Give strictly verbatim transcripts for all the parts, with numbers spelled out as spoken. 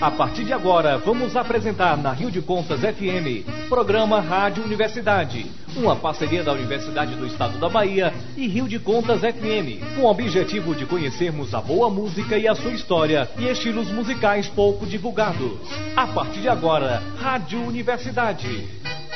A partir de agora, vamos apresentar na Rio de Contas F M, programa Rádio Universidade, uma parceria da Universidade do Estado da Bahia e Rio de Contas F M, com o objetivo de conhecermos a boa música e a sua história e estilos musicais pouco divulgados. A partir de agora, Rádio Universidade.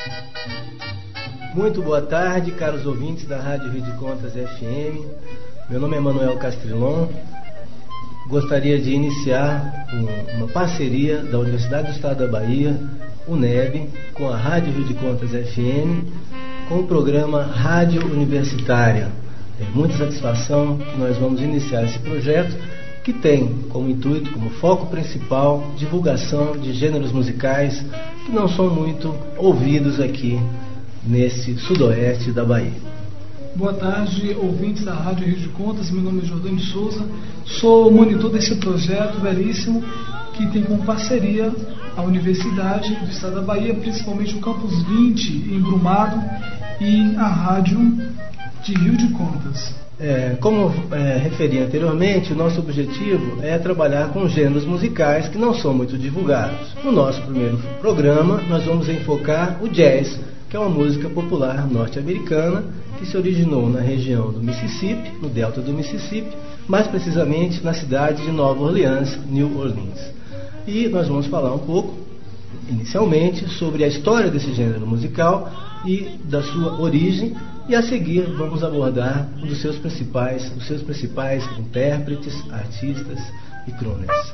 Muito boa tarde, caros ouvintes da Rádio Rio de Contas F M. Meu nome é Manuel Castrilon. Gostaria de iniciar um, uma parceria da Universidade do Estado da Bahia, U N E B, com a Rádio Rio de Contas F M, com o programa Rádio Universitária. É muita satisfação que nós vamos iniciar esse projeto, que tem como intuito, como foco principal, divulgação de gêneros musicais que não são muito ouvidos aqui nesse sudoeste da Bahia. Boa tarde, ouvintes da Rádio Rio de Contas. Meu nome é Jordão Souza, sou monitor desse projeto belíssimo que tem como parceria a Universidade do Estado da Bahia, principalmente o Campus vinte em Brumado e a Rádio de Rio de Contas. É, como é, referi anteriormente, o nosso objetivo é trabalhar com gêneros musicais que não são muito divulgados. No nosso primeiro programa, nós vamos enfocar o jazz, que é uma música popular norte-americana que se originou na região do Mississippi, no delta do Mississippi, mais precisamente na cidade de Nova Orleans, New Orleans. E nós vamos falar um pouco, inicialmente, sobre a história desse gênero musical e da sua origem, e a seguir vamos abordar um dos seus principais, os seus principais intérpretes, artistas e crooners.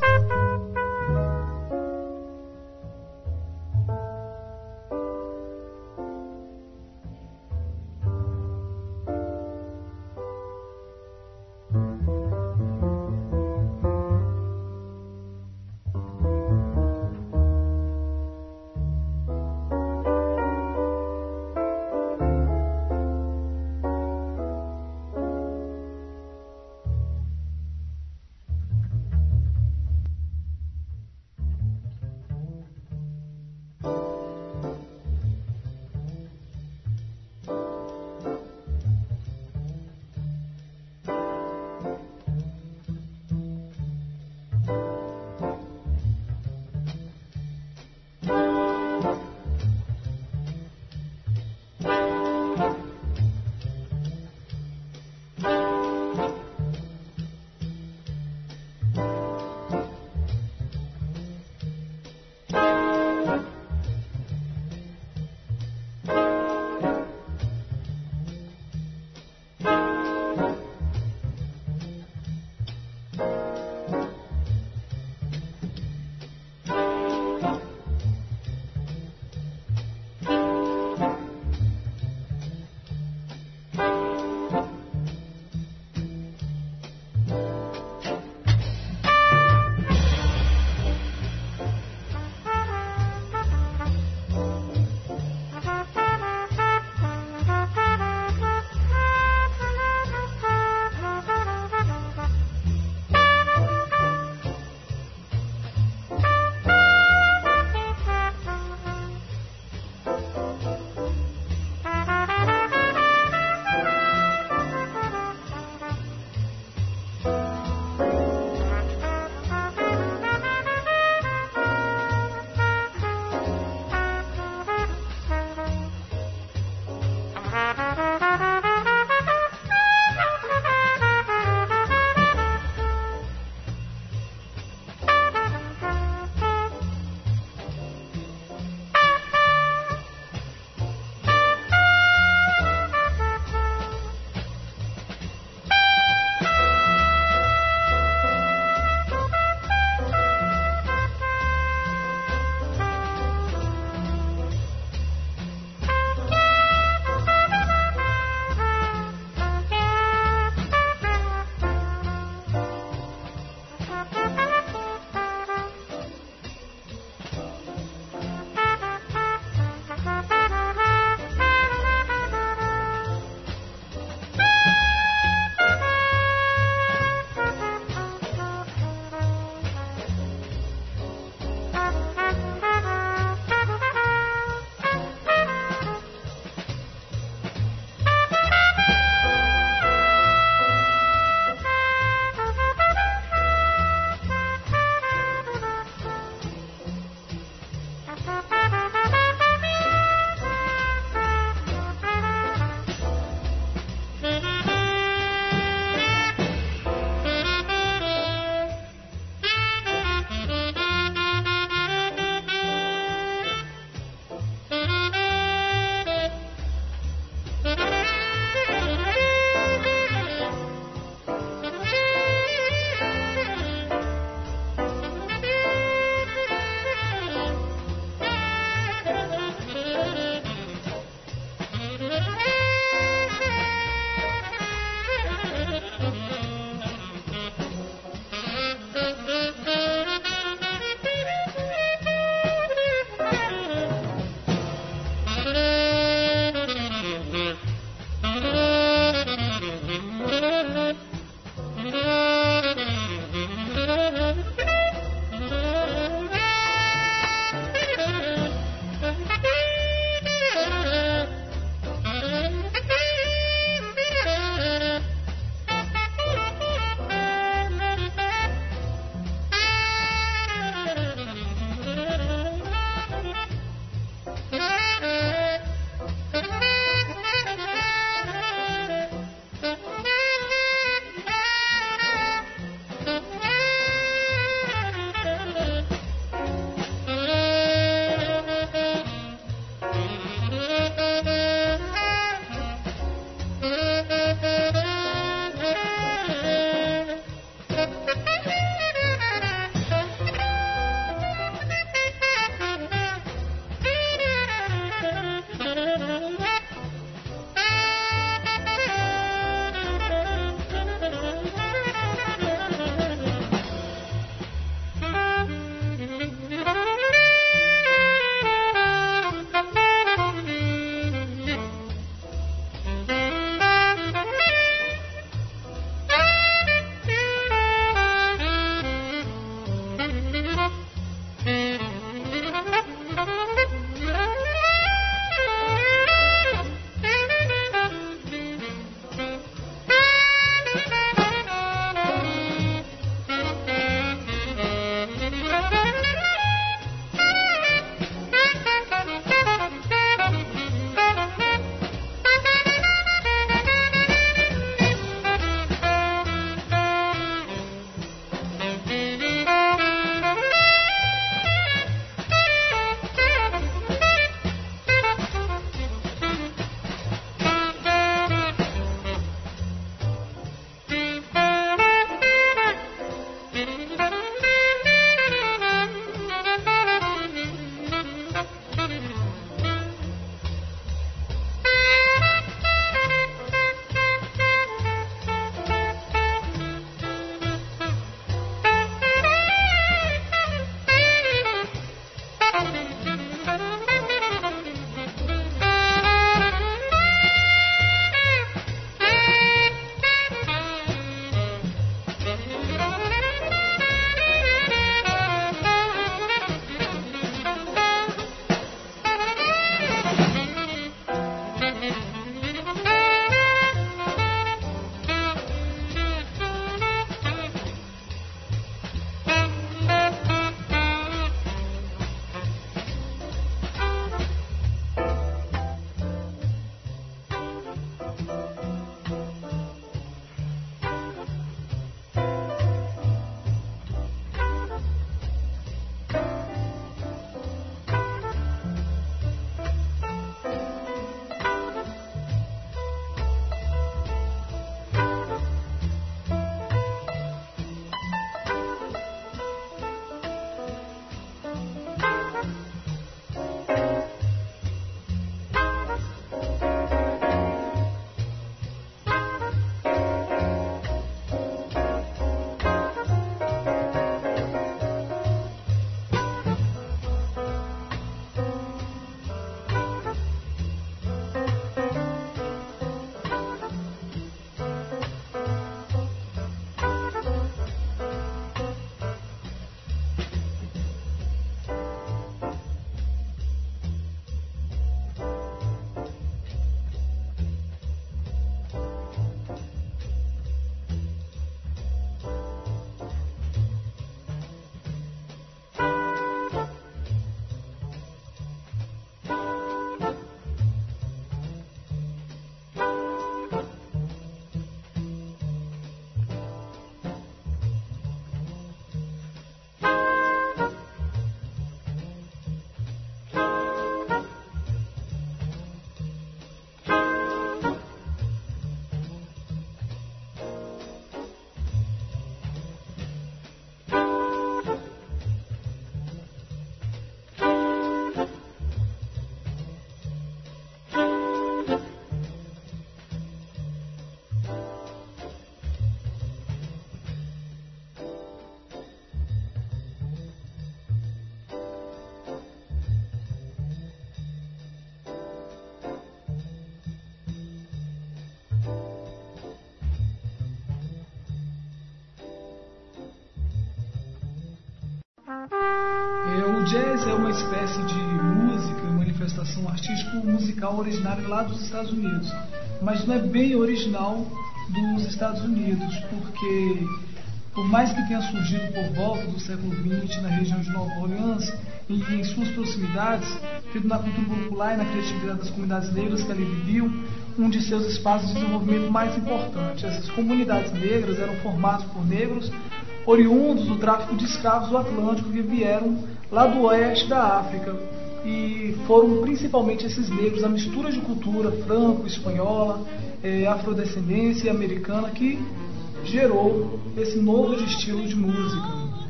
É, o jazz é uma espécie de música, manifestação artístico-musical originária lá dos Estados Unidos, mas não é bem original dos Estados Unidos, porque por mais que tenha surgido por volta do século vinte na região de Nova Orleans e em suas proximidades, tendo na cultura popular e na criatividade das comunidades negras que ali viviam, um de seus espaços de desenvolvimento mais importante. Essas comunidades negras eram formadas por negros oriundos do tráfico de escravos do Atlântico que vieram lá do oeste da África, e foram principalmente esses negros, a mistura de cultura franco-espanhola, eh, afrodescendência e americana que gerou esse novo estilo de música.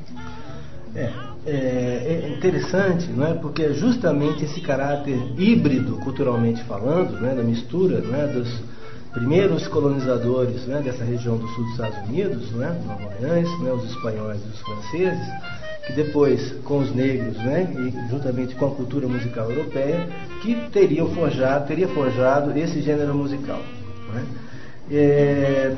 É, é, é interessante, não é? Porque é justamente esse caráter híbrido, culturalmente falando, né, da mistura, né, dos primeiros colonizadores, né, dessa região do sul dos Estados Unidos, né, Nova Orleans, né, os espanhóis e os franceses, que depois, com os negros, né, e juntamente com a cultura musical europeia, que teriam forjado, teria forjado esse gênero musical. Né? É,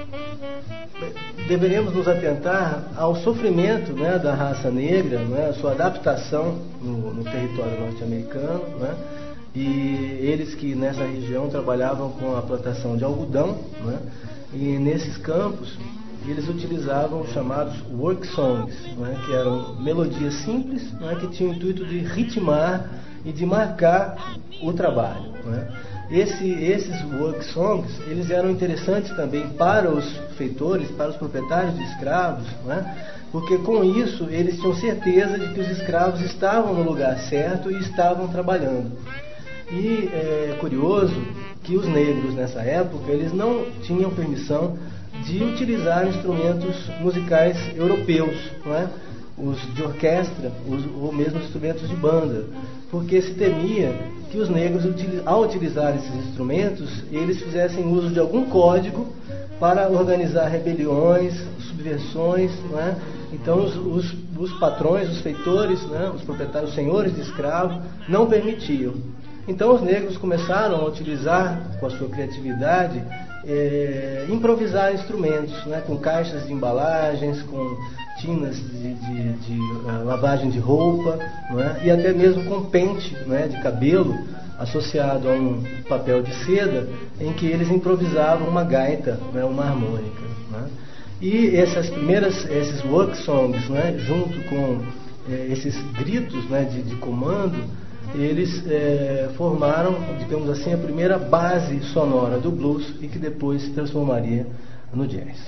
deveríamos nos atentar ao sofrimento, né, da raça negra, né, a sua adaptação no, no território norte-americano, né, e eles que nessa região trabalhavam com a plantação de algodão, né, e nesses campos eles utilizavam os chamados work songs, né, que eram melodias simples, né, que tinham o intuito de ritmar e de marcar o trabalho. Né. Esse, esses work songs, eles eram interessantes também para os feitores, para os proprietários de escravos, né? Porque com isso eles tinham certeza de que os escravos estavam no lugar certo e estavam trabalhando. E é curioso que os negros nessa época, eles não tinham permissão de utilizar instrumentos musicais europeus, não é? Os de orquestra, os, ou mesmo instrumentos de banda, porque se temia que os negros, ao utilizar esses instrumentos, eles fizessem uso de algum código para organizar rebeliões, subversões, não é? Então os, os, os patrões, os feitores, né, os proprietários, os senhores de escravo, não permitiam. Então os negros começaram a utilizar, com a sua criatividade, é, improvisar instrumentos, né, com caixas de embalagens, com tinas de, de, de uh, lavagem de roupa, não é? E até mesmo com pente, não é, de cabelo associado a um papel de seda, em que eles improvisavam uma gaita, não é, uma harmônica. Não é? E essas primeiras, esses work songs, não é, junto com eh, esses gritos, não é, de, de comando, eles eh, formaram, digamos assim, a primeira base sonora do blues e que depois se transformaria no jazz.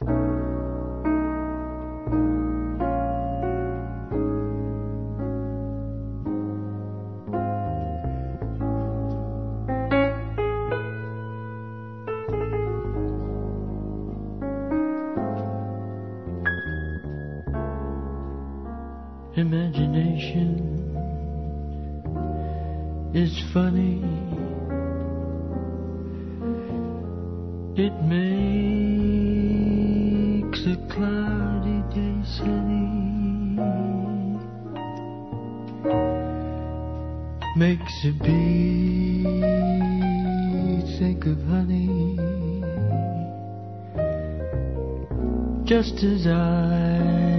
Imagination is funny. It makes a cloudy day sunny, makes a bee think of honey, just as I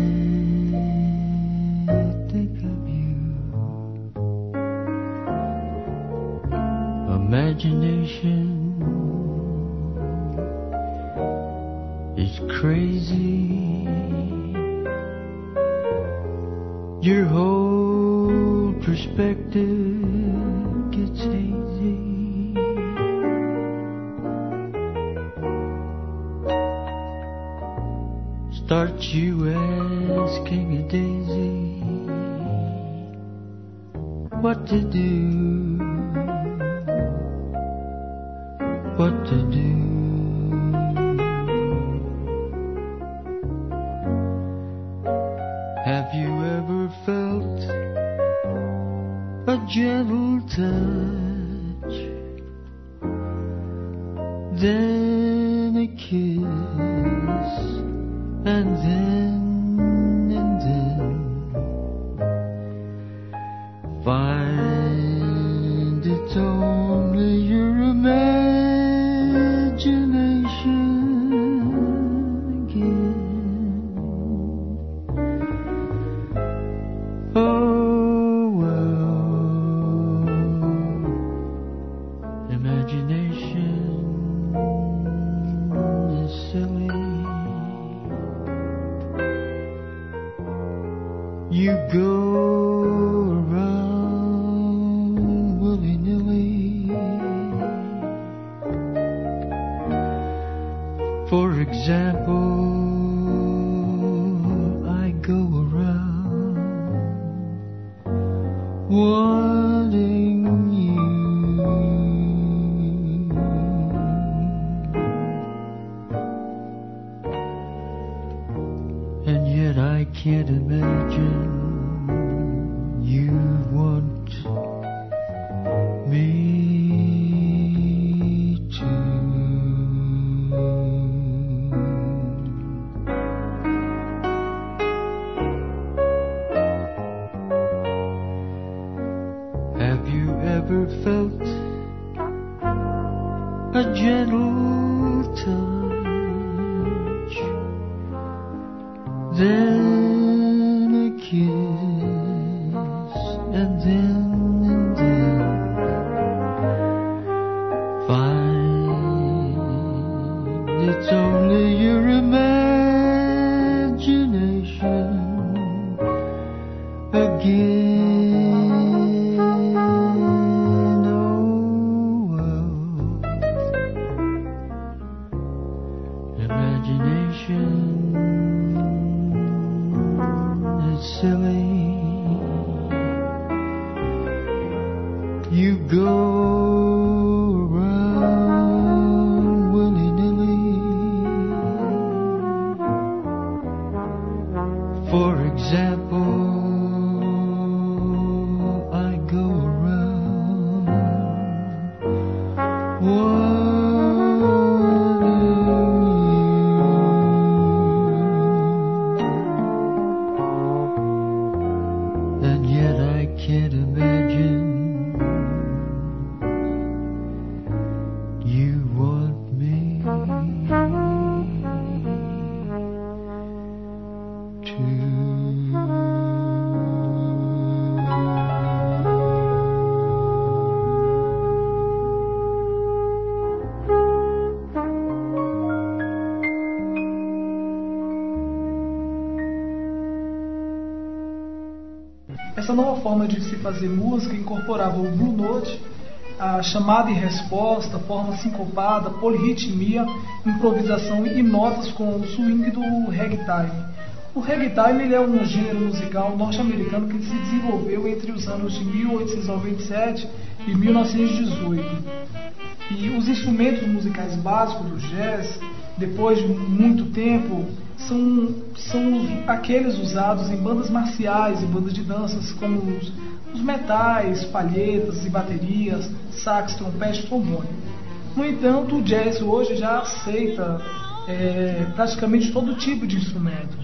imagination is crazy. Your whole perspective gets hazy. Starts you asking a daisy what to do. What to do. Have you ever felt a gentle touch, then a kiss, and then and then find it's only your imagination again. Oh, You go around willy-nilly. For example, I go around wanting you, and yet I can't imagine you want me to. Have you ever felt a gentle touch, then a kiss, and then and then find it's only your imagination again? Imagination is silly. You go around willy-nilly. For example, I go around one. Can't imagine you want me to. Essa nova forma de se fazer música incorporava o Blue Note, a chamada e resposta, forma sincopada, polirritmia, improvisação e notas com o swing do ragtime. O ragtime ele é um gênero musical norte-americano que se desenvolveu entre os anos de mil oitocentos e noventa e sete e mil novecentos e dezoito. E os instrumentos musicais básicos do jazz, depois de muito tempo, são, são os, aqueles usados em bandas marciais e bandas de danças, como os, os metais, palhetas e baterias, sax, trompete, trombone. No entanto, o jazz hoje já aceita é, praticamente todo tipo de instrumento.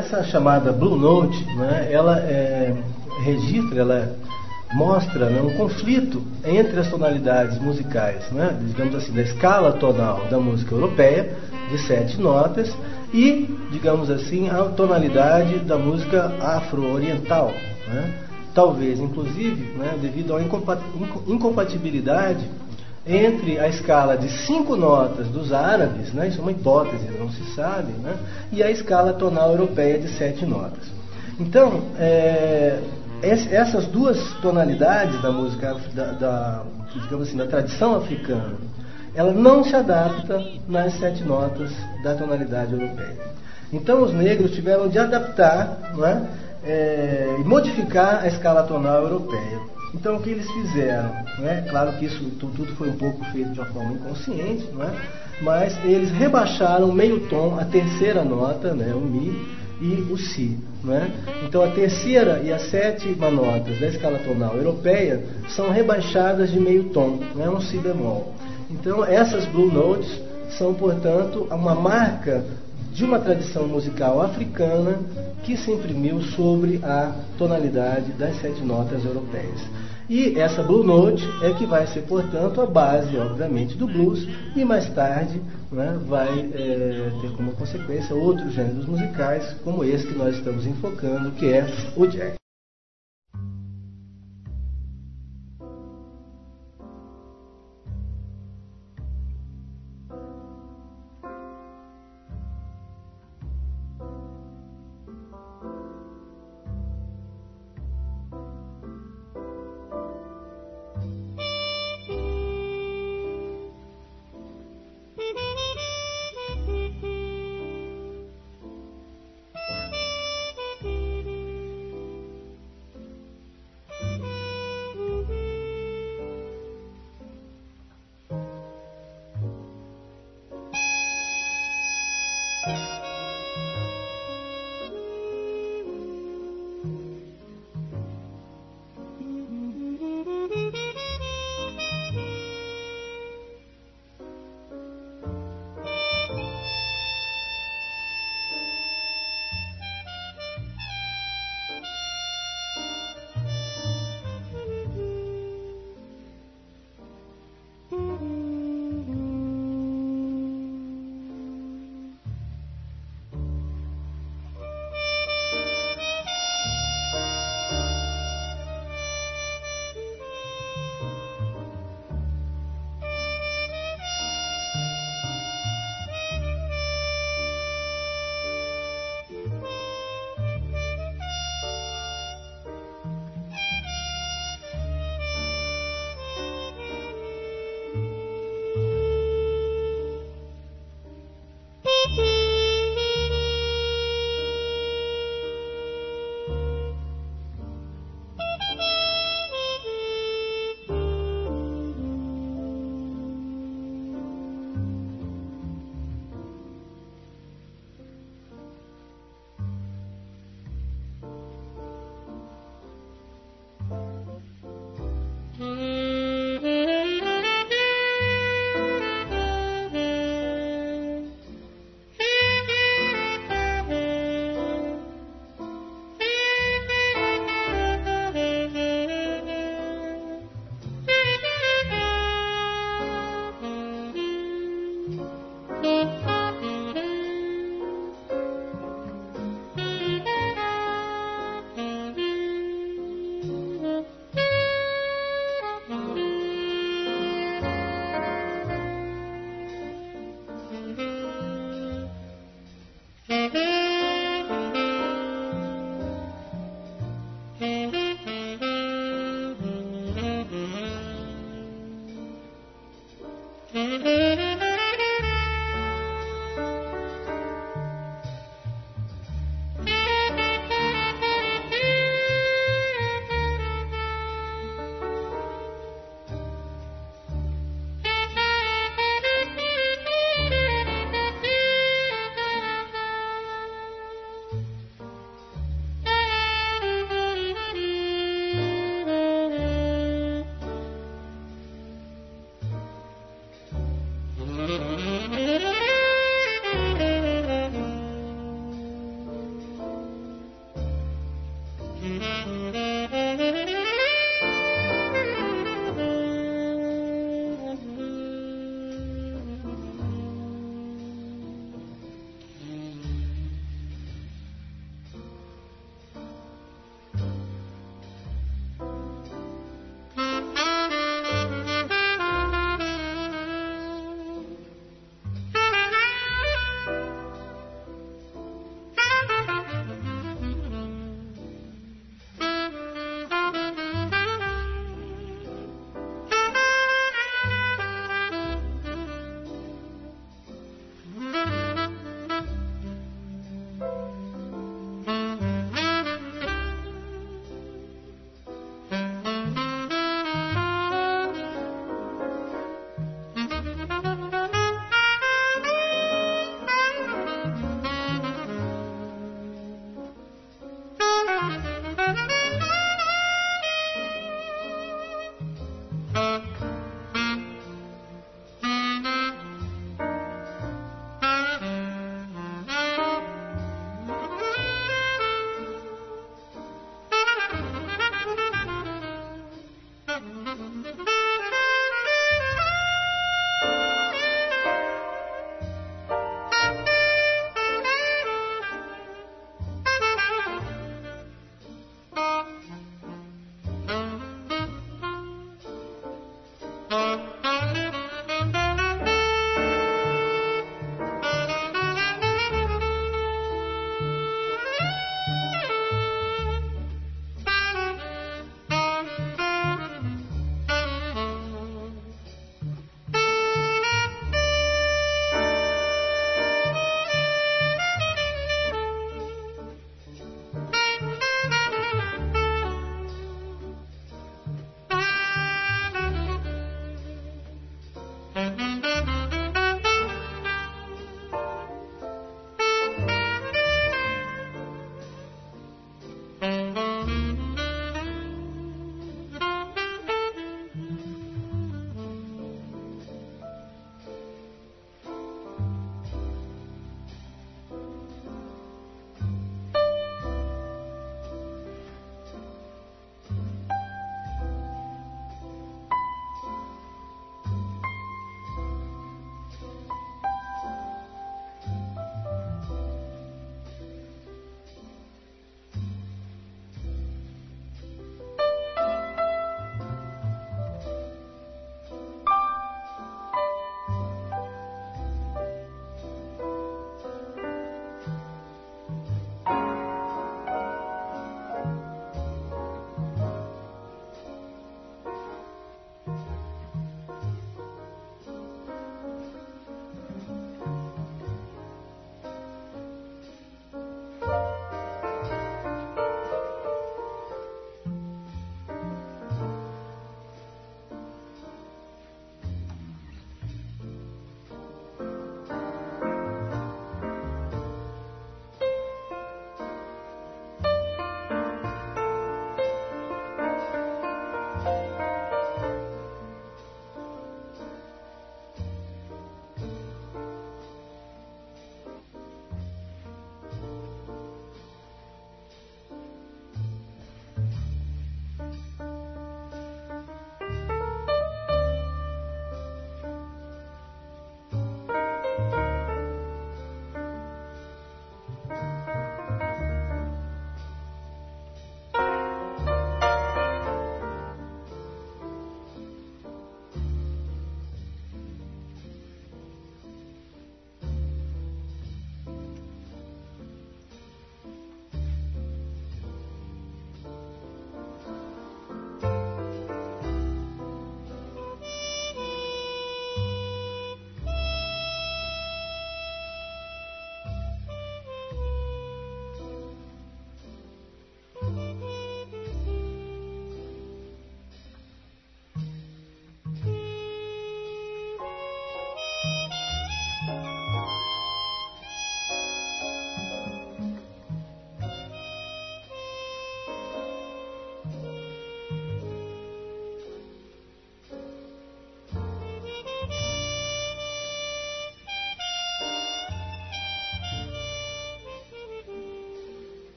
essa chamada Blue Note, né, ela é, registra, ela mostra, né, um conflito entre as tonalidades musicais, né, digamos assim, da escala tonal da música europeia, de sete notas, e, digamos assim, a tonalidade da música afro-oriental, né, talvez, inclusive, né, devido à incompatibilidade entre a escala de cinco notas dos árabes, né, isso é uma hipótese, não se sabe, né, e a escala tonal europeia de sete notas. Então, é, essas duas tonalidades da música, da, da, digamos assim, da tradição africana, ela não se adapta nas sete notas da tonalidade europeia. Então, os negros tiveram de adaptar, não é, é, e modificar a escala tonal europeia. Então, o que eles fizeram? Não é? Claro que isso tudo foi um pouco feito de uma forma inconsciente, não é? Mas eles rebaixaram meio tom, a terceira nota, né, o Mi, e o Si. Não é? Então, a terceira e a sétima notas da escala tonal europeia são rebaixadas de meio tom, não é um Si bemol. Então, essas Blue Notes são, portanto, uma marca de uma tradição musical africana que se imprimiu sobre a tonalidade das sete notas europeias. E essa Blue Note é que vai ser, portanto, a base, obviamente, do blues, e mais tarde, né, vai é, ter como consequência outros gêneros musicais, como esse que nós estamos enfocando, que é o jazz.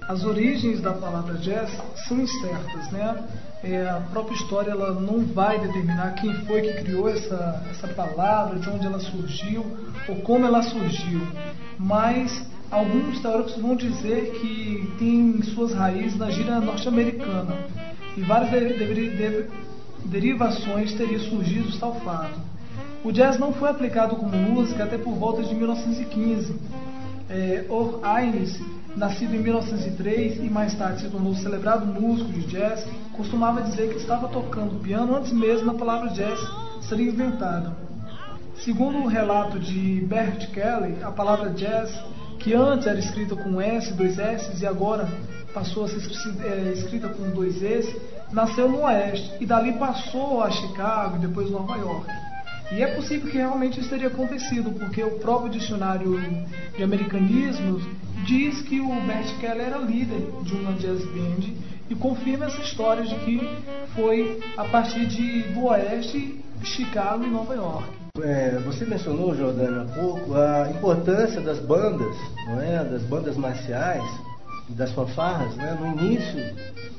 as origens da palavra jazz são incertas, né? É, a própria história ela não vai determinar quem foi que criou essa, essa palavra, de onde ela surgiu ou como ela surgiu, mas alguns teóricos vão dizer que tem suas raízes na gíria norte-americana e várias de, de, de, derivações teriam surgido de tal fato. O jazz não foi aplicado como música até por volta de mil novecentos e quinze. É, Ort Haynes, nascido em mil novecentos e três e mais tarde se tornou celebrado músico de jazz, costumava dizer que estava tocando piano antes mesmo da palavra jazz ser inventada. Segundo o relato de Bert Kelly, a palavra jazz, que antes era escrita com S, dois S, e agora passou a ser escrita com dois S, nasceu no Oeste e dali passou a Chicago e depois Nova York. E é possível que realmente isso teria acontecido, porque o próprio dicionário de americanismos diz que o Bert Kelly era líder de uma jazz band e confirma essa história de que foi a partir de, do Oeste, Chicago e Nova York. É, você mencionou, Jordânia, há pouco a importância das bandas, não é? Das bandas marciais, das fanfarras, né? No início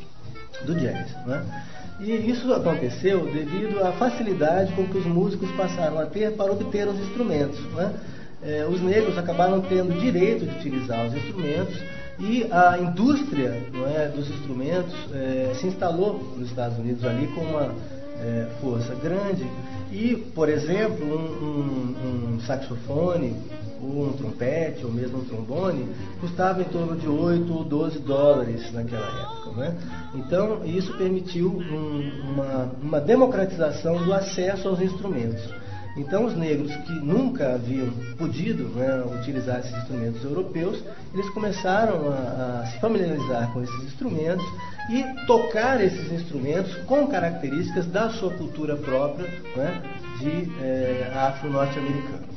do jazz, não é? E isso aconteceu devido à facilidade com que os músicos passaram a ter para obter os instrumentos, né? É, os negros acabaram tendo direito de utilizar os instrumentos e a indústria, não é, dos instrumentos é, se instalou nos Estados Unidos ali com uma é, força grande e, por exemplo, um, um, um saxofone ou um trompete ou mesmo um trombone custava em torno de oito ou doze dólares naquela época, né? Então isso permitiu um, uma, uma democratização do acesso aos instrumentos. Então os negros que nunca haviam podido, né, utilizar esses instrumentos europeus, eles começaram a, a se familiarizar com esses instrumentos e tocar esses instrumentos com características da sua cultura própria, né, de é, afro-norte-americanos.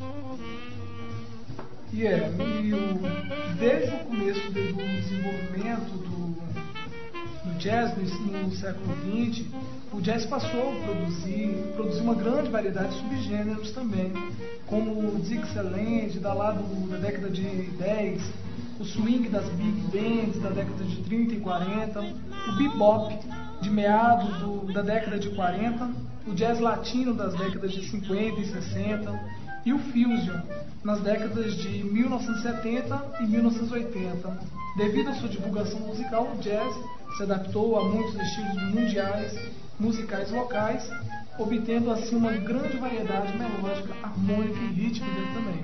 E é, e o, desde o começo do desenvolvimento do, do jazz no, no século vinte, o jazz passou a produzir, produzir uma grande variedade de subgêneros também, como o Dixieland, da, lá do, da década de dez, o swing das big bands da década de trinta e quarenta, o bebop de meados do, da década de quarenta, o jazz latino das décadas de cinquenta e sessenta e o fusion nas décadas de mil novecentos e setenta e mil novecentos e oitenta. Devido à sua divulgação musical, o jazz se adaptou a muitos estilos mundiais, musicais locais, obtendo assim uma grande variedade melódica, harmônica e rítmica também.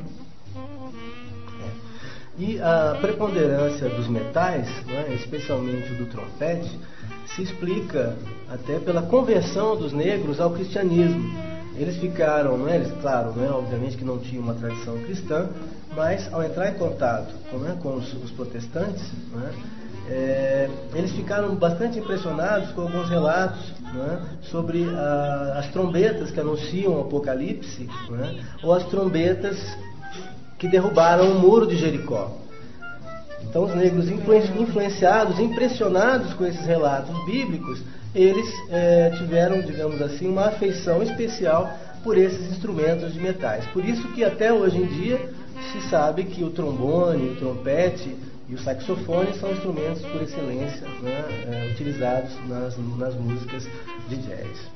E a preponderância dos metais, né, especialmente o do trompete, se explica até pela conversão dos negros ao cristianismo. Eles ficaram, né, eles, claro, né, obviamente que não tinham uma tradição cristã, mas ao entrar em contato com, né, com os, os protestantes, né, é, eles ficaram bastante impressionados com alguns relatos, né, sobre a, as trombetas que anunciam o Apocalipse, né, ou as trombetas que derrubaram o muro de Jericó. Então os negros influenciados, impressionados com esses relatos bíblicos, eles é, tiveram, digamos assim, uma afeição especial por esses instrumentos de metais. Por isso que até hoje em dia se sabe que o trombone, o trompete e o saxofone são instrumentos por excelência, né, é, utilizados nas, nas músicas de jazz.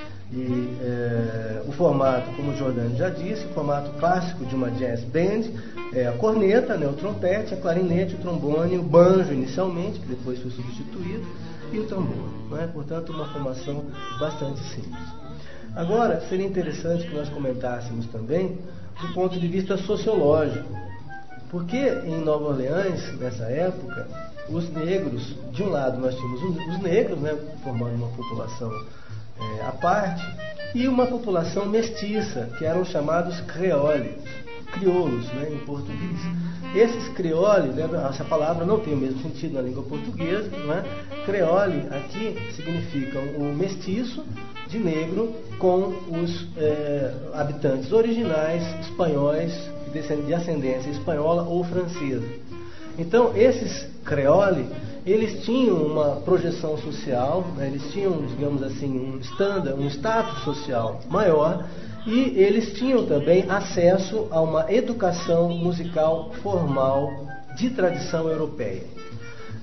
E é, o formato, como o Jordânia já disse, o formato clássico de uma jazz band é a corneta, né, o trompete, a clarinete, o trombone, o banjo inicialmente, que depois foi substituído, e o tambor, né? Portanto, uma formação bastante simples. Agora, seria interessante que nós comentássemos também do ponto de vista sociológico, porque em Nova Orleans, nessa época, os negros, de um lado nós tínhamos os negros, né, formando uma população é, à parte, e uma população mestiça, que eram chamados creoles, crioulos, né, em português. Esses creoles, né, essa palavra não tem o mesmo sentido na língua portuguesa, né? Creole aqui significa o mestiço de negro com os é, habitantes originais espanhóis de ascendência espanhola ou francesa. Então, esses creole, eles tinham uma projeção social, né, eles tinham, digamos assim, um standard, um status social maior, e eles tinham também acesso a uma educação musical formal de tradição europeia.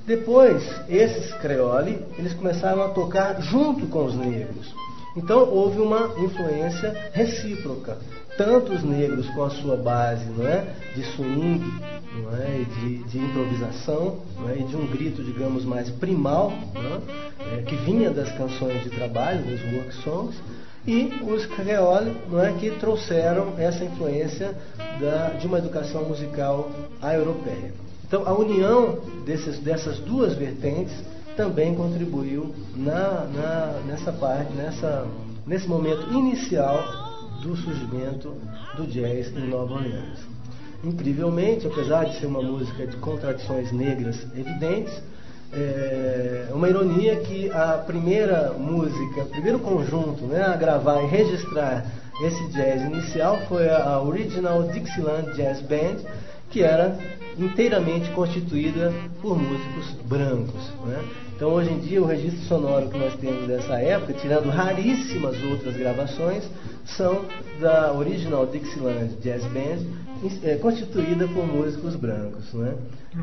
Depois, esses creole, eles começaram a tocar junto com os negros. Então, houve uma influência recíproca. Tanto os negros com a sua base, não é, de swing, não é, de, de improvisação, não é, e de um grito, digamos, mais primal, não é, é, que vinha das canções de trabalho, dos work songs, e os creole, não é, que trouxeram essa influência da, de uma educação musical europeia. Então, a união desses, dessas duas vertentes também contribuiu na, na, nessa parte, nessa, nesse momento inicial do surgimento do jazz em Nova Orleans. Incrivelmente, apesar de ser uma música de contradições negras evidentes, é uma ironia que a primeira música, o primeiro conjunto, né, a gravar e registrar esse jazz inicial foi a Original Dixieland Jazz Band, que era inteiramente constituída por músicos brancos, né? Então, hoje em dia, o registro sonoro que nós temos dessa época, tirando raríssimas outras gravações, são da Original Dixieland Jazz Band, é, constituída por músicos brancos, né?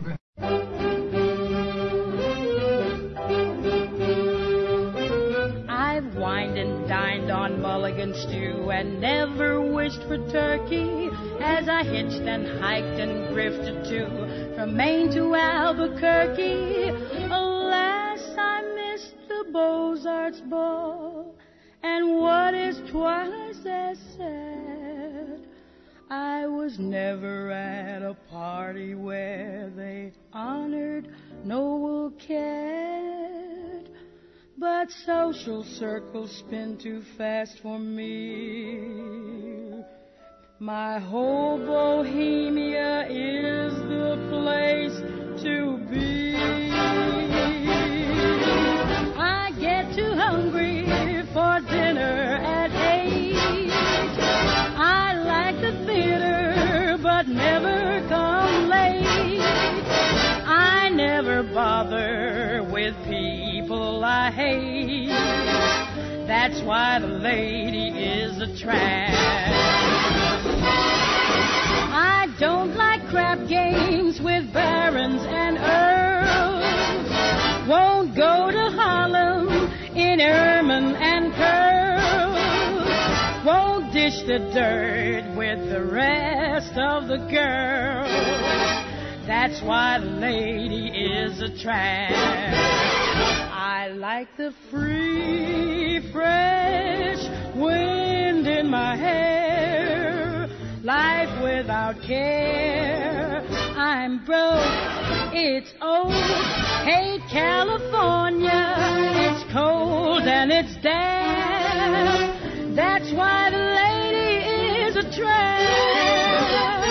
I've wined and dined on mulligan stew and never wished for turkey as I hitched and hiked and grifted too from Maine to Albuquerque. Alas, I missed the Beaux-Arts ball, and what is twice as sad, I was never at a party where they honored Noel Cad. But social circles spin too fast for me. My whole Bohemia is the place to be. I get too hungry for dinner at eight. I like the theater but never come late. I never bother with people I hate. That's why the lady is a trash. I don't like crap games with barons and earls. Won't go to Harlem in ermine and curls. Won't dish the dirt with the rest of the girls. That's why the lady is a trash. I like the free, fresh wind in my hair. Life without care. I'm broke, it's old. Hate California, it's cold and it's damp. That's why the lady is a tramp.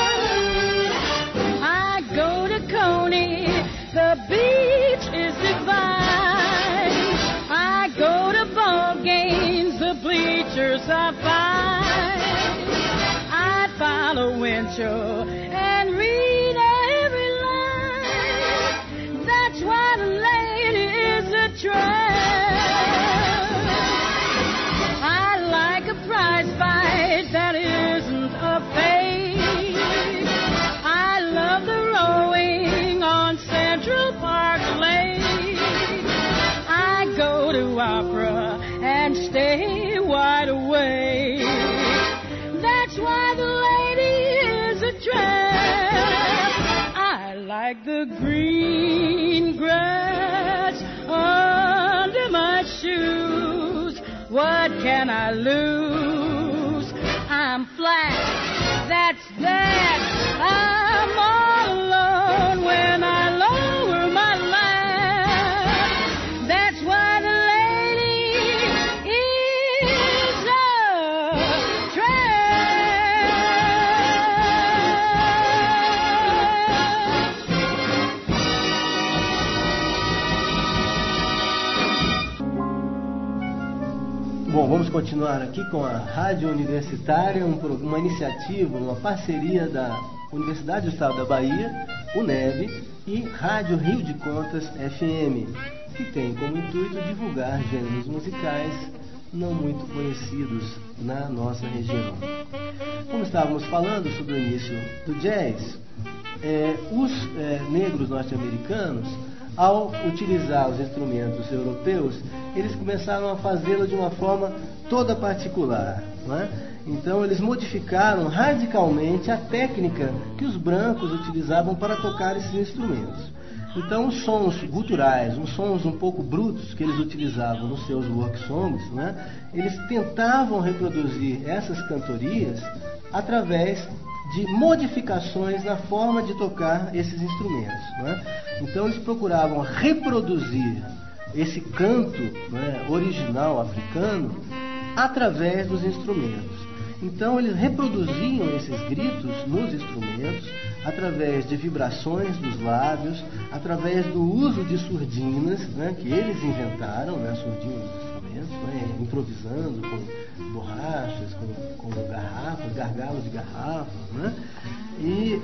I go to Coney, the beach is divine. I go to ball games, the bleachers are fine. I follow Winchell and read every line. That's why the lady is a tramp. I like a prize fight that isn't a fake. I love the rowing on Central Park Lake. I go to opera and stay wide awake. That's why the lady is a tramp. I like the green grass under my shoes. What can I lose? I'm flat, that's that. I'm all alone when I lower my laugh. That's why the lady is a Bom, vamos continuar aqui com a Rádio Universitária, um, uma iniciativa, uma parceria da Universidade do Estado da Bahia, U N E B, e Rádio Rio de Contas F M, que tem como intuito divulgar gêneros musicais não muito conhecidos na nossa região. Como estávamos falando sobre o início do jazz, é, os é, negros norte-americanos ao utilizar os instrumentos europeus, eles começaram a fazê-lo de uma forma toda particular, não é? Então eles modificaram radicalmente a técnica que os brancos utilizavam para tocar esses instrumentos. Então os sons guturais, os sons um pouco brutos que eles utilizavam nos seus work songs, né, eles tentavam reproduzir essas cantorias através de modificações na forma de tocar esses instrumentos, né? Então eles procuravam reproduzir esse canto, né, original africano através dos instrumentos. Então eles reproduziam esses gritos nos instrumentos através de vibrações dos lábios, através do uso de surdinas, né, que eles inventaram, né, surdinas dos instrumentos, né, improvisando com borrachas, com, com garrafas, gargalos de garrafas, né? E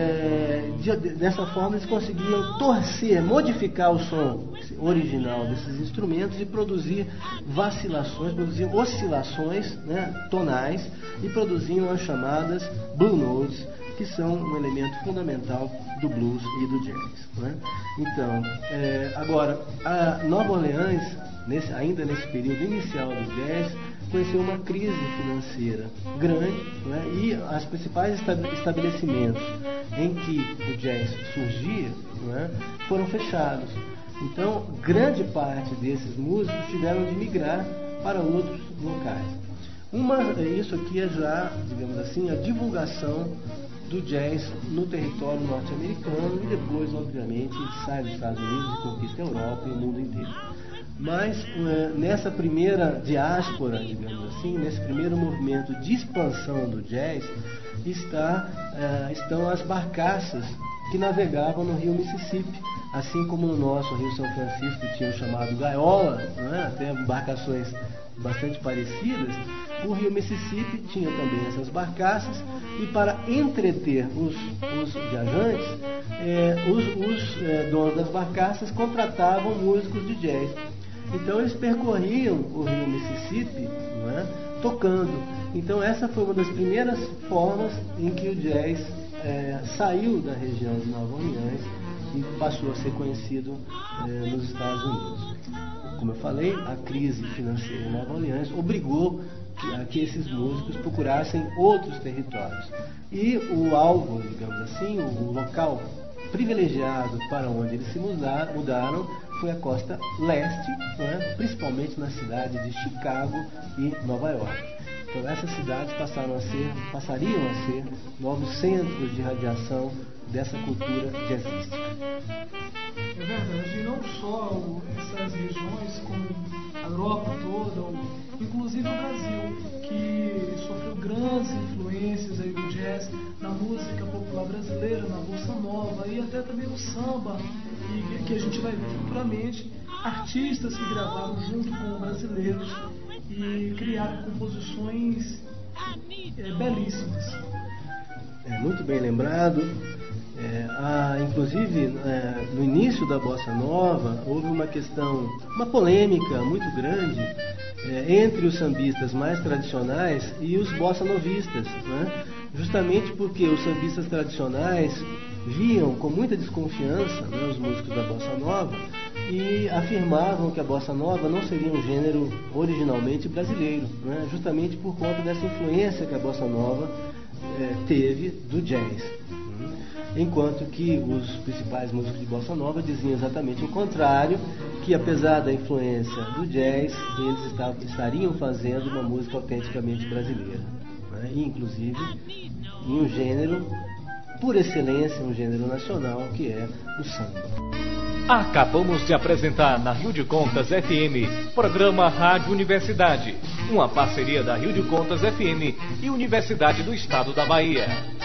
é, de, dessa forma eles conseguiam torcer, modificar o som original desses instrumentos e produzir vacilações, produzir oscilações, né, tonais, e produziam as chamadas blue notes, que são um elemento fundamental do blues e do jazz, né? Então, é, agora, a Nova Orleans, nesse, ainda nesse período inicial do jazz, conheceu uma crise financeira grande, né? E os principais estabelecimentos em que o jazz surgia, né, foram fechados. Então, grande parte desses músicos tiveram de migrar para outros locais. Uma, isso aqui é já, digamos assim, a divulgação do jazz no território norte-americano e depois, obviamente, sai dos Estados Unidos e conquista a Europa e o mundo inteiro. Mas nessa primeira diáspora, digamos assim, nesse primeiro movimento de expansão do jazz, está, estão as barcaças que navegavam no rio Mississippi, assim como no nosso Rio São Francisco tinha o chamado gaiola, né? Até embarcações bastante parecidas. O rio Mississippi tinha também essas barcaças, e para entreter os, os viajantes, é, os, os é, donos das barcaças contratavam músicos de jazz. Então eles percorriam o rio Mississippi, não é, tocando. Então essa foi uma das primeiras formas em que o jazz é, saiu da região de Nova Orleans e passou a ser conhecido é, nos Estados Unidos. Como eu falei, a crise financeira em Nova Orleans obrigou que, a que esses músicos procurassem outros territórios. E o alvo, digamos assim, o local privilegiado para onde eles se mudaram, mudaram foi a costa leste, né, principalmente na cidade de Chicago e Nova York. Então essas cidades passaram a ser, passariam a ser novos centros de radiação dessa cultura jazzística. É verdade, e não só essas regiões, como a Europa toda, inclusive o Brasil, que sofreu grandes influências aí do jazz na música popular brasileira, na bossa nova e até também no samba, e que a gente vai ver futuramente artistas que gravaram junto com brasileiros e criaram composições é, belíssimas. É, muito bem lembrado. É, a, inclusive, é, no início da bossa nova, houve uma questão, uma polêmica muito grande é, entre os sambistas mais tradicionais e os bossa novistas, né? Justamente porque os sambistas tradicionais viam com muita desconfiança, né, os músicos da bossa nova, e afirmavam que a bossa nova não seria um gênero originalmente brasileiro, né? Justamente por conta dessa influência que a bossa nova é, teve do jazz. Enquanto que os principais músicos de bossa nova diziam exatamente o contrário, que apesar da influência do jazz, eles estavam, estariam fazendo uma música autenticamente brasileira, né? E, inclusive em um gênero, por excelência, um gênero nacional, que é o samba. Acabamos de apresentar na Rio de Contas F M, programa Rádio Universidade, uma parceria da Rio de Contas F M e Universidade do Estado da Bahia.